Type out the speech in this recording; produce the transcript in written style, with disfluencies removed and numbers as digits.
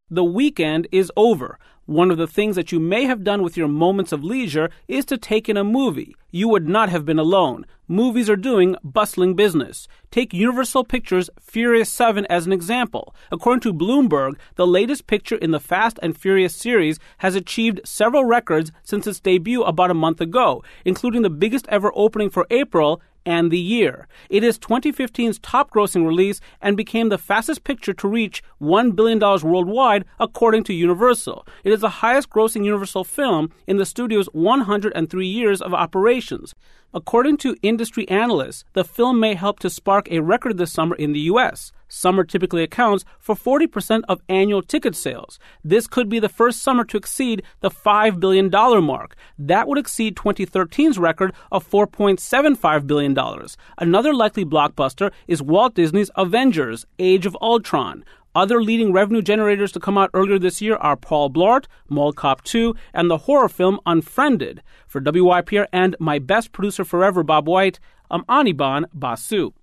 The weekend is over. One of the things that you may have done with your moments of leisure is to take in a movie. You would not have been alone. Movies are doing bustling business. Take Universal Pictures' Furious 7 as an example. According to Bloomberg, the latest picture in the Fast and Furious series has achieved several records since its debut about a month ago, including the biggest ever opening for April and the year. It is 2015's top-grossing release and became the fastest picture to reach $1 billion worldwide, according to Universal. It is the highest-grossing Universal film in the studio's 103 years of operations. According to industry analysts, the film may help to spark a record this summer in the U.S. Summer typically accounts for 40% of annual ticket sales. This could be the first summer to exceed the $5 billion mark. That would exceed 2013's record of $4.75 billion. Another likely blockbuster is Walt Disney's Avengers: Age of Ultron. Other leading revenue generators to come out earlier this year are Paul Blart, Mall Cop 2, and the horror film Unfriended. For WYPR and my best producer forever, Bob White, I'm Anirban Basu.